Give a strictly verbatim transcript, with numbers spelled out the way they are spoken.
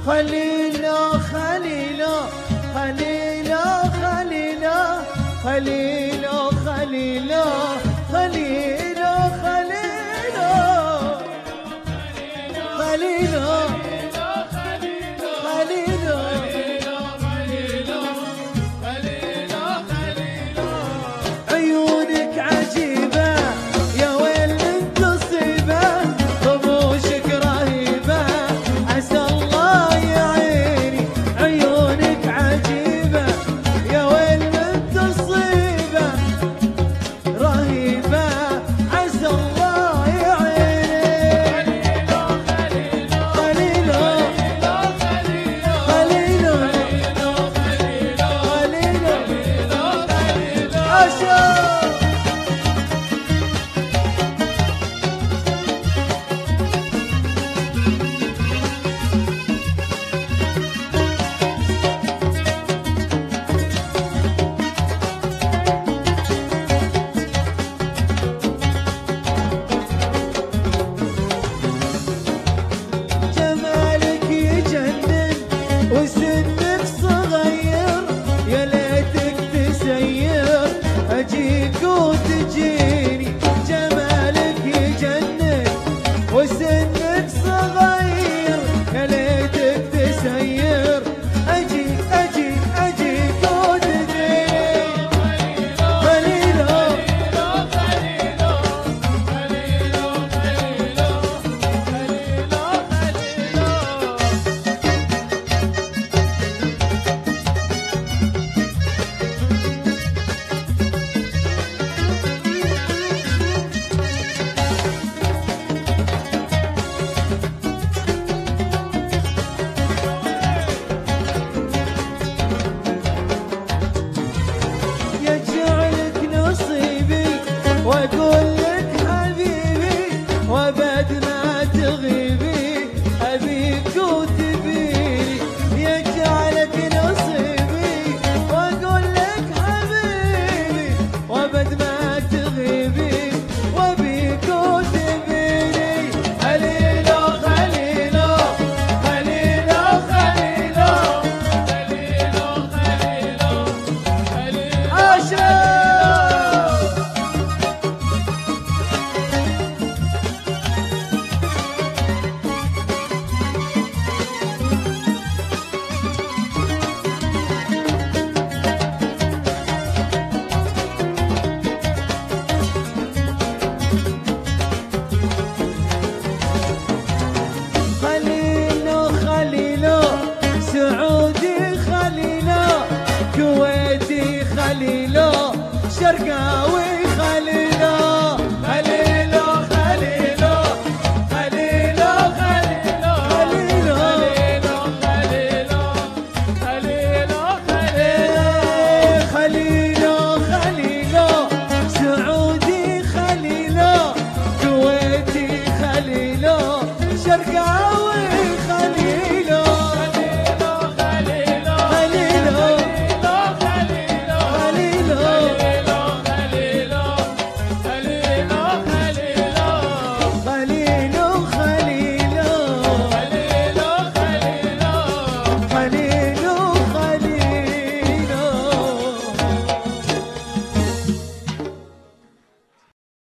خليلا خليلا خليلا خليلا خليلا خليلا خليلا خليلا خليلا عيونك عجيبة يا ويل من تصيبه طموشك رهيبة عسى الله يعيني عيونك عجيبة يا ويل من تصيبه رهيبة عسى الله يعيني خليلا خليلا خليلا خليلا جمالك يجنن وسنك صغير يا ليتك تسير اجيك وتجيني جمالك يجنن وسنك صغير يا ليتك تسير اجيك اجيك اجيك وتجيني خليلا يجعلك نصيبي واقول لك حبيبي وابد ما تغيبي ابيك وتبيني يجعلك نصيبي واقول لك حبيبي وابد ما تغيبي وابيك وتبيني خليلا خليلا خليلا خليلا عاشق خليلا خليلا سعودي خليلا كويتي خليلا شرقاوي